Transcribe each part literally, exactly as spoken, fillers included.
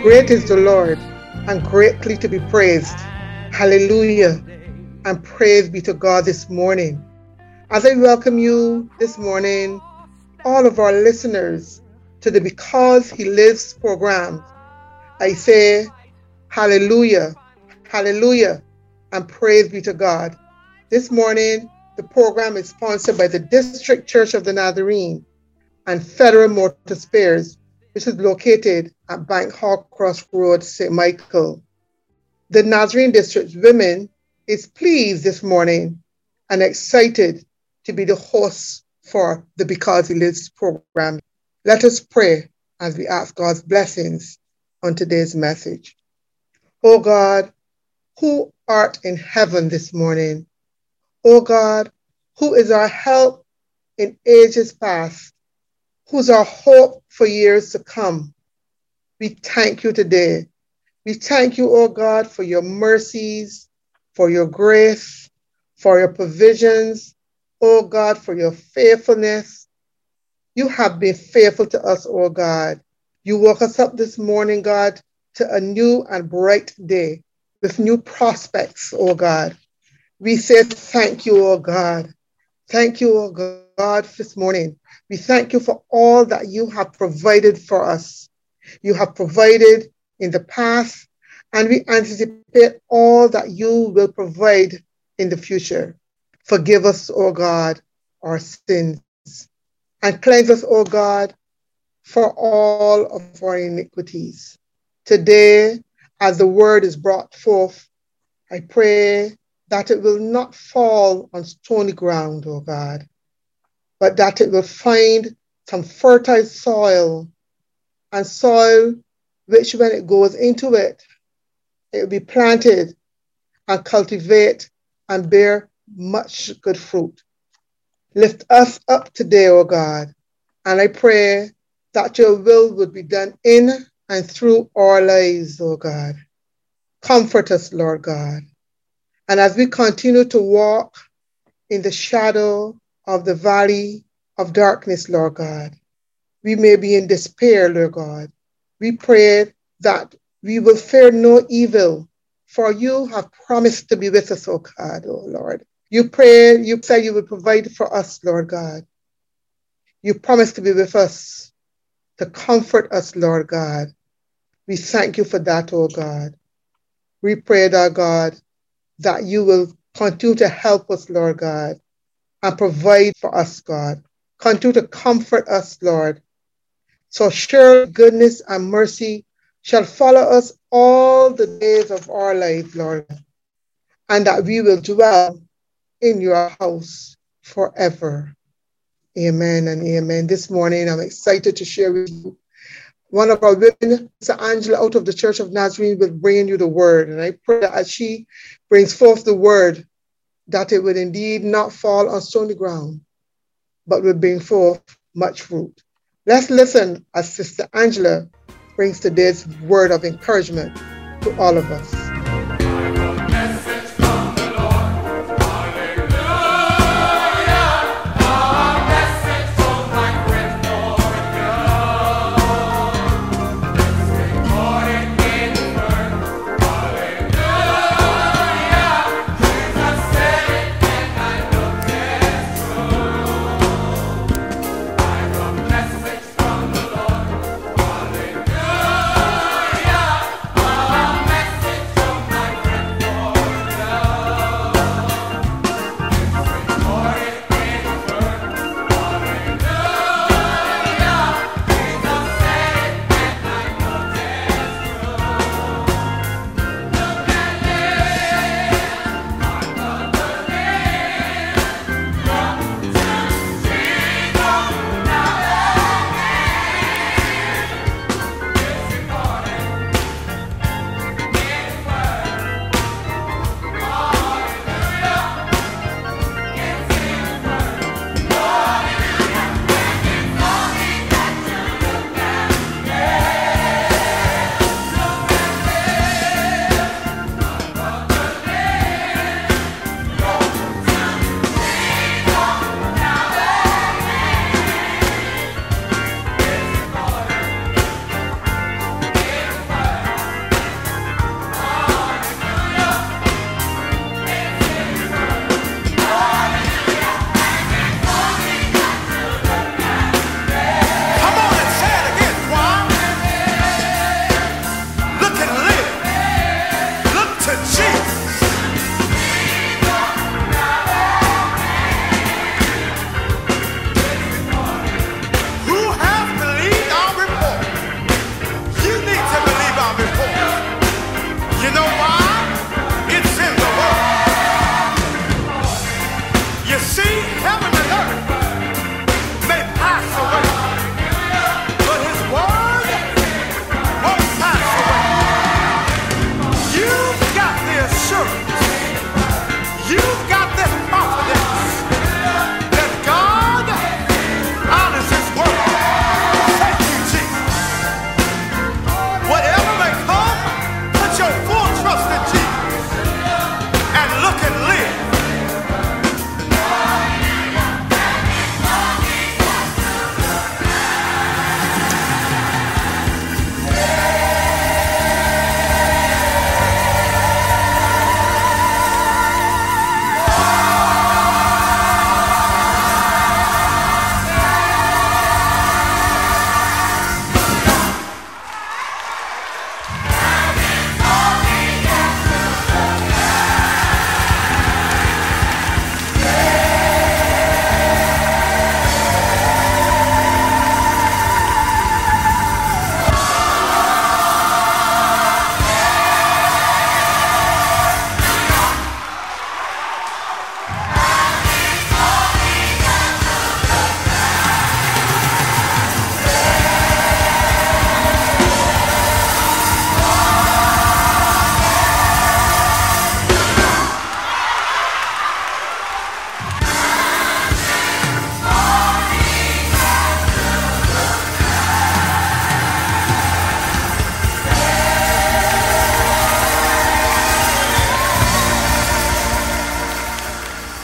Great is the Lord, and greatly to be praised. Hallelujah, and praise be to God this morning. As I welcome you this morning, all of our listeners, to the Because He Lives program, I say, hallelujah, hallelujah, and praise be to God. This morning, the program is sponsored by the District Church of the Nazarene and Federal Motor Spares, which is located at Bank Hall Cross Road, Saint Michael. The Nazarene District Women is pleased this morning and excited to be the hosts for the Because He Lives program. Let us pray as we ask God's blessings on today's message. O God, who art in heaven this morning, O God, who is our help in ages past, who's our hope for years to come, we thank you today. We thank you, O God, for your mercies, for your grace, for your provisions, O God, for your faithfulness. You have been faithful to us, O God. You woke us up this morning, God, to a new and bright day with new prospects, O God. We say thank you, O God. Thank you, O God, this morning. We thank you for all that you have provided for us. You have provided in the past, and we anticipate all that you will provide in the future. Forgive us, O God, our sins, and cleanse us, O God, for all of our iniquities. Today, as the word is brought forth, I pray that it will not fall on stony ground, O God, but that it will find some fertile soil, and soil which when it goes into it, it will be planted and cultivate and bear much good fruit. Lift us up today, O God, and I pray that your will would be done in and through our lives, O God. Comfort us, Lord God. And as we continue to walk in the shadow of the valley of darkness, Lord God, we may be in despair, Lord God. We pray that we will fear no evil, for you have promised to be with us, O God, O Lord. You pray, you say you will provide for us, Lord God. You promised to be with us, to comfort us, Lord God. We thank you for that, O God. We pray, that God, that you will continue to help us, Lord God, and provide for us, God. Continue to comfort us, Lord. So surely goodness and mercy shall follow us all the days of our life, Lord, and that we will dwell in your house forever. Amen and amen. This morning, I'm excited to share with you one of our women, Sister Angela, out of the Church of Nazarene, will bring you the word. And I pray that as she brings forth the word, that it will indeed not fall on stony ground, but will bring forth much fruit. Let's listen as Sister Angela brings today's word of encouragement to all of us.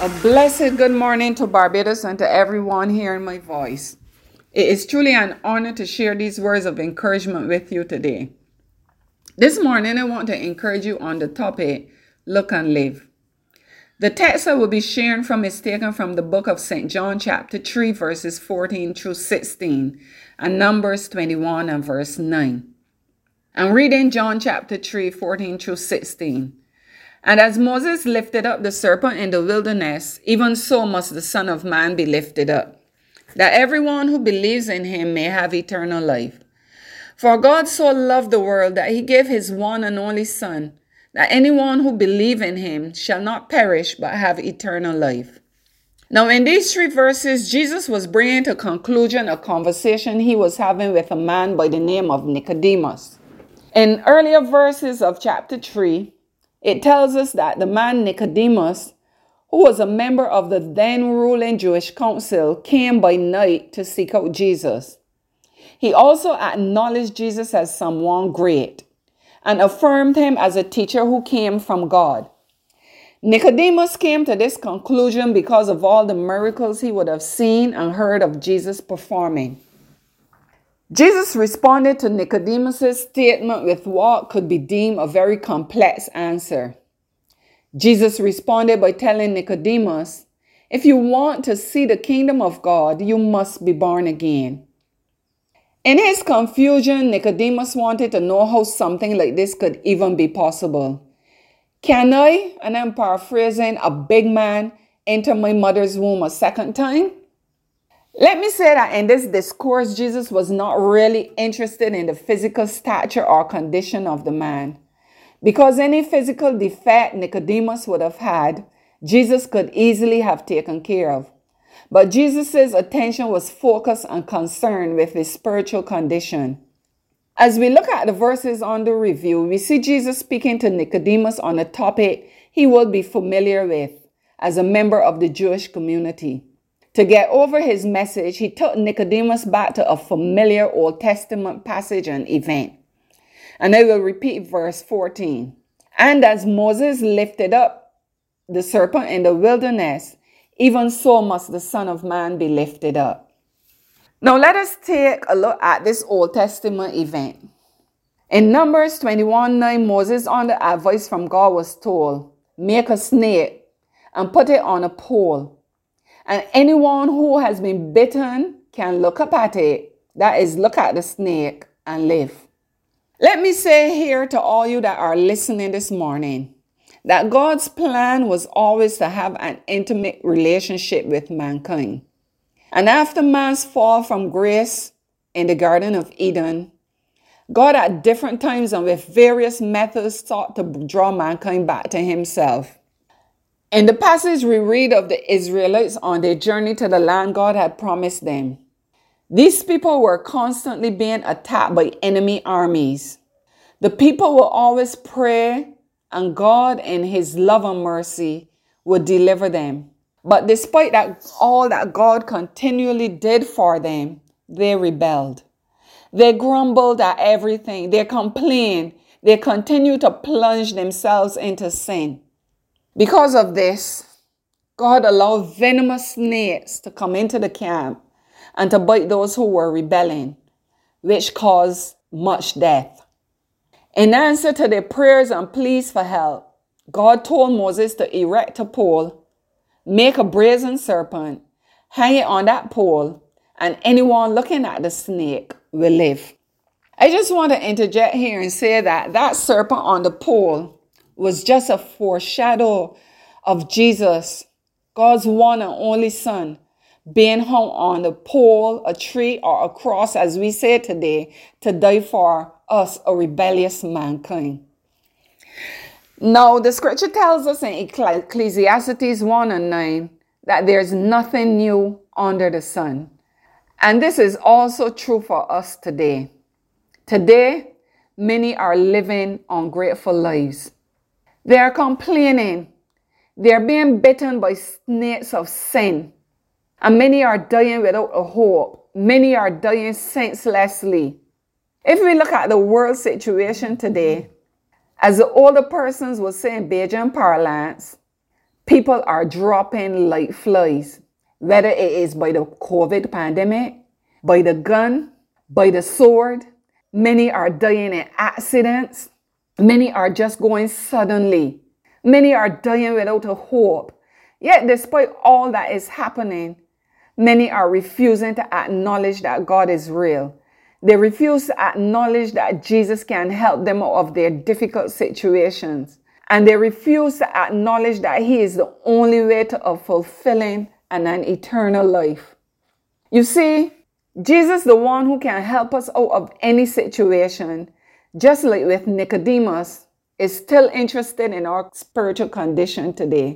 A blessed good morning to Barbados and to everyone hearing my voice. It is truly an honor to share these words of encouragement with you today. This morning, I want to encourage you on the topic, Look and Live. The text I will be sharing from is taken from the book of Saint John chapter three, verses fourteen through sixteen, and Numbers twenty-one and verse nine. I'm reading John chapter three, fourteen through sixteen. And as Moses lifted up the serpent in the wilderness, even so must the Son of Man be lifted up, that everyone who believes in him may have eternal life. For God so loved the world that he gave his one and only Son, that anyone who believes in him shall not perish but have eternal life. Now in these three verses, Jesus was bringing to conclusion a conversation he was having with a man by the name of Nicodemus. In earlier verses of chapter three, it tells us that the man Nicodemus, who was a member of the then ruling Jewish council, came by night to seek out Jesus. He also acknowledged Jesus as someone great and affirmed him as a teacher who came from God. Nicodemus came to this conclusion because of all the miracles he would have seen and heard of Jesus performing. Jesus responded to Nicodemus' statement with what could be deemed a very complex answer. Jesus responded by telling Nicodemus, if you want to see the kingdom of God, you must be born again. In his confusion, Nicodemus wanted to know how something like this could even be possible. Can I, and I'm paraphrasing, a big man, enter my mother's womb a second time? Let me say that in this discourse, Jesus was not really interested in the physical stature or condition of the man. Because any physical defect Nicodemus would have had, Jesus could easily have taken care of. But Jesus' attention was focused and concerned with his spiritual condition. As we look at the verses under review, we see Jesus speaking to Nicodemus on a topic he will be familiar with as a member of the Jewish community. To get over his message, he took Nicodemus back to a familiar Old Testament passage and event. And I will repeat verse fourteen. And as Moses lifted up the serpent in the wilderness, even so must the Son of Man be lifted up. Now let us take a look at this Old Testament event. In Numbers twenty-one nine, Moses, under advice from God, was told, make a snake and put it on a pole. And anyone who has been bitten can look up at it, that is, look at the snake, and live. Let me say here to all you that are listening this morning, that God's plan was always to have an intimate relationship with mankind. And after man's fall from grace in the Garden of Eden, God at different times and with various methods sought to draw mankind back to himself. In the passage we read of the Israelites on their journey to the land God had promised them. These people were constantly being attacked by enemy armies. The people will always pray, and God in his love and mercy would deliver them. But despite that, all that God continually did for them, they rebelled. They grumbled at everything. They complained. They continued to plunge themselves into sin. Because of this, God allowed venomous snakes to come into the camp and to bite those who were rebelling, which caused much death. In answer to their prayers and pleas for help, God told Moses to erect a pole, make a brazen serpent, hang it on that pole, and anyone looking at the snake will live. I just want to interject here and say that that serpent on the pole was just a foreshadow of Jesus, God's one and only Son, being hung on the pole, a tree, or a cross, as we say today, to die for us, a rebellious mankind. Now, the scripture tells us in Ecclesiastes one and nine that there's nothing new under the sun. And this is also true for us today. Today, many are living ungrateful lives. They are complaining. They are being bitten by snakes of sin. And many are dying without a hope. Many are dying senselessly. If we look at the world situation today, as the older persons would say in Bajan parlance, People are dropping like flies, whether it is by the COVID pandemic, by the gun, by the sword. Many are dying in accidents. Many are just going suddenly. Many are dying without a hope. Yet despite all that is happening, many are refusing to acknowledge that God is real. They refuse to acknowledge that Jesus can help them out of their difficult situations. And they refuse to acknowledge that He is the only way to a fulfilling and an eternal life. You see, Jesus, the one who can help us out of any situation, just like with Nicodemus, is still interested in our spiritual condition today.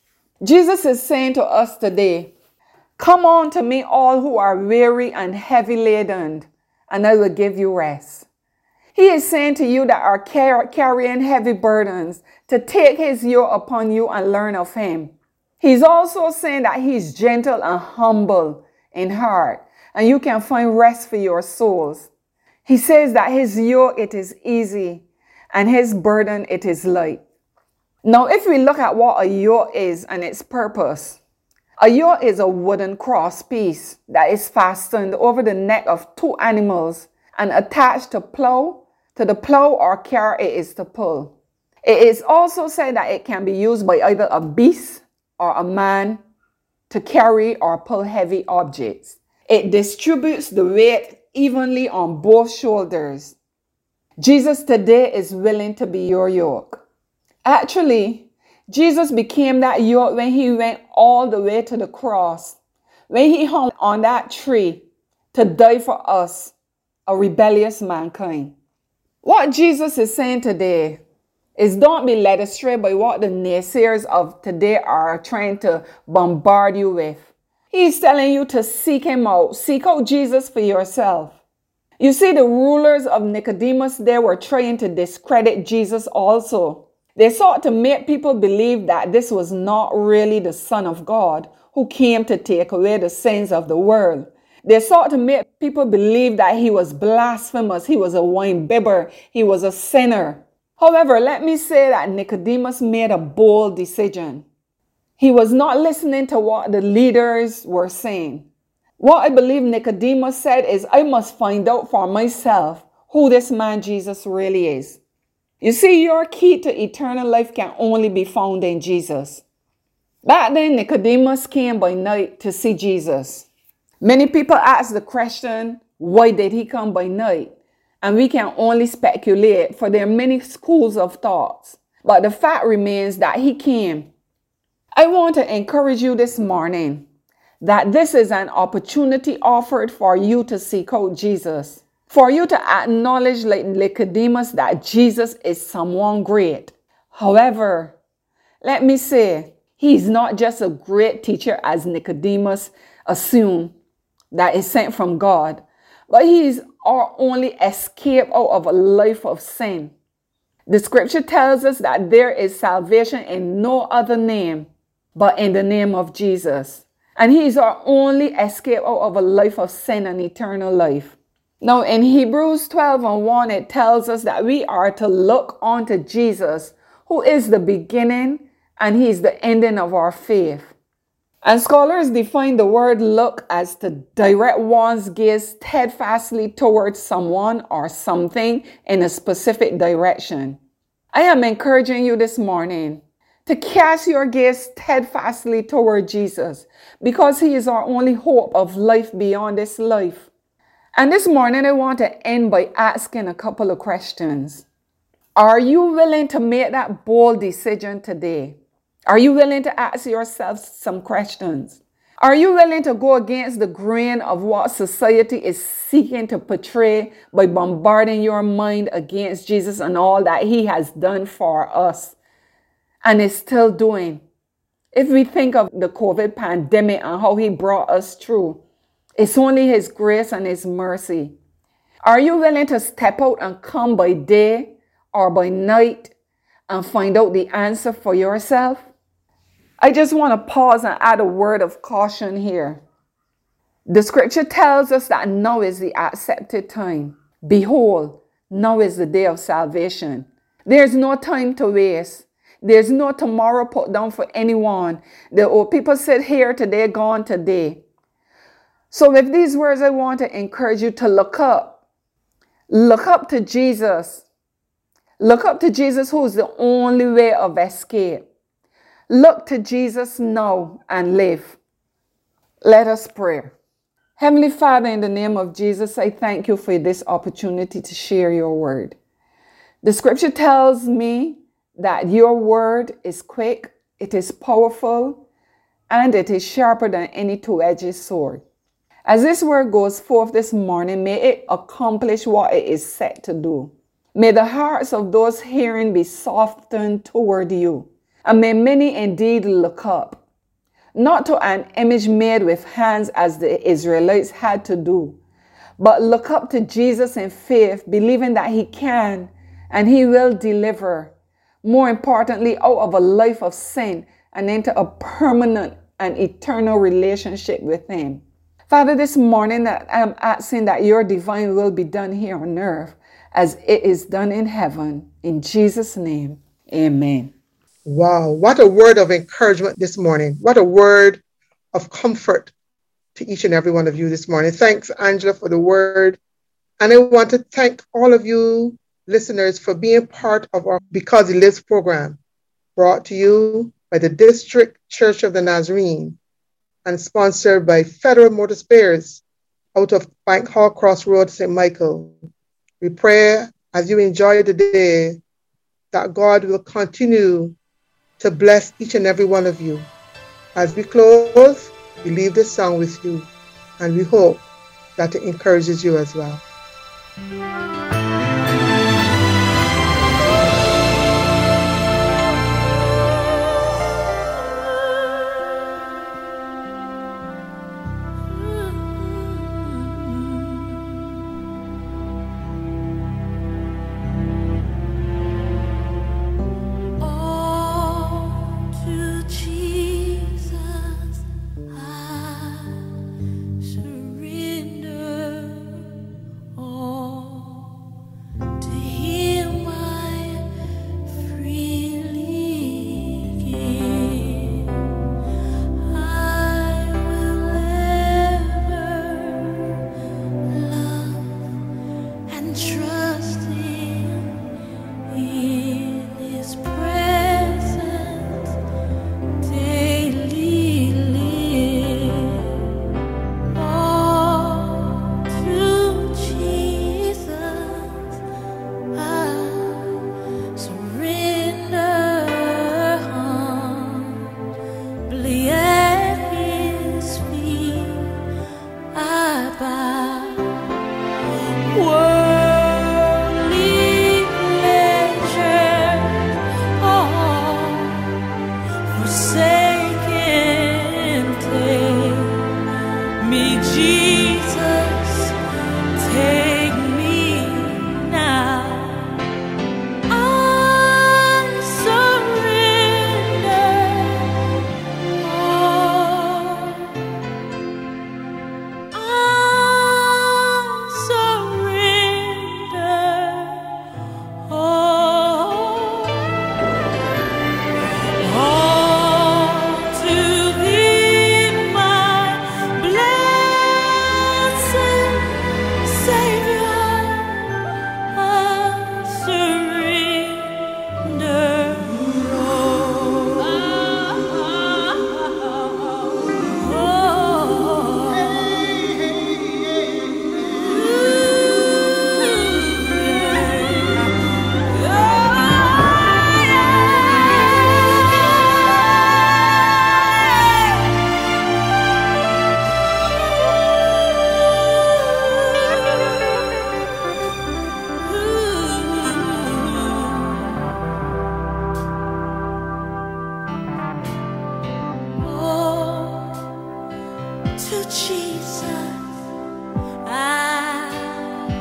Jesus is saying to us today, "Come on to me, all who are weary and heavy laden, and I will give you rest." He is saying to you that are car- carrying heavy burdens to take His yoke upon you and learn of Him. He's also saying that He's gentle and humble in heart, and you can find rest for your souls. He says that His yoke, it is easy, and His burden, it is light. Now, if we look at what a yoke is and its purpose, a yoke is a wooden cross piece that is fastened over the neck of two animals and attached to plow, to the plow or car it is to pull. It is also said that it can be used by either a beast or a man to carry or pull heavy objects. It distributes the weight evenly on both shoulders. Jesus today is willing to be your yoke. Actually, Jesus became that yoke when He went all the way to the cross, when He hung on that tree to die for us, a rebellious mankind. What Jesus is saying today is don't be led astray by what the naysayers of today are trying to bombard you with. He's telling you to seek Him out. Seek out Jesus for yourself. You see, the rulers of Nicodemus, they were trying to discredit Jesus also. They sought to make people believe that this was not really the Son of God who came to take away the sins of the world. They sought to make people believe that He was blasphemous, He was a wine bibber, He was a sinner. However, let me say that Nicodemus made a bold decision. He was not listening to what the leaders were saying. What I believe Nicodemus said is, I must find out for myself who this man Jesus really is. You see, your key to eternal life can only be found in Jesus. Back then, Nicodemus came by night to see Jesus. Many people ask the question, why did He come by night? And we can only speculate, for there are many schools of thoughts. But the fact remains that He came. I want to encourage you this morning that this is an opportunity offered for you to seek out Jesus. For you to acknowledge, like Nicodemus, that Jesus is someone great. However, let me say, He's not just a great teacher as Nicodemus assumed that is sent from God, but He is our only escape out of a life of sin. The scripture tells us that there is salvation in no other name but in the name of Jesus. And He is our only escape out of a life of sin and eternal life. Now in Hebrews twelve and one, it tells us that we are to look unto Jesus, who is the beginning and He is the ending of our faith. And scholars define the word look as to direct one's gaze steadfastly towards someone or something in a specific direction. I am encouraging you this morning to cast your gaze steadfastly toward Jesus, because He is our only hope of life beyond this life. And this morning I want to end by asking a couple of questions. Are you willing to make that bold decision today? Are you willing to ask yourself some questions? Are you willing to go against the grain of what society is seeking to portray by bombarding your mind against Jesus and all that He has done for us and is still doing? If we think of the COVID pandemic and how He brought us through, it's only His grace and His mercy. Are you willing to step out and come by day or by night and find out the answer for yourself? I just want to pause and add a word of caution here. The scripture tells us that now is the accepted time. Behold, now is the day of salvation. There's no time to waste. There's no tomorrow put down for anyone. The old people sit here today, gone today. So with these words, I want to encourage you to look up. Look up to Jesus. Look up to Jesus, who is the only way of escape. Look to Jesus now and live. Let us pray. Heavenly Father, in the name of Jesus, I thank you for this opportunity to share your word. The scripture tells me that your word is quick, it is powerful, and it is sharper than any two-edged sword. As this word goes forth this morning, may it accomplish what it is set to do. May the hearts of those hearing be softened toward you, and may many indeed look up, not to an image made with hands as the Israelites had to do, but look up to Jesus in faith, believing that he can and he will deliver. More importantly, out of a life of sin and into a permanent and eternal relationship with him. Father, this morning I'm asking that your divine will be done here on earth as it is done in heaven. In Jesus' name, amen. Wow, what a word of encouragement this morning. What a word of comfort to each and every one of you this morning. Thanks, Angela, for the word. And I want to thank all of you listeners for being part of our Because He Lives program, brought to you by the District Church of the Nazarene and sponsored by Federal Motor Spares out of Bank Hall Crossroads, Saint Michael. We pray as you enjoy the day that God will continue to bless each and every one of you. As we close, we leave this song with you, and we hope that it encourages you as well.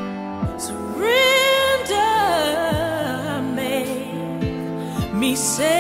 Say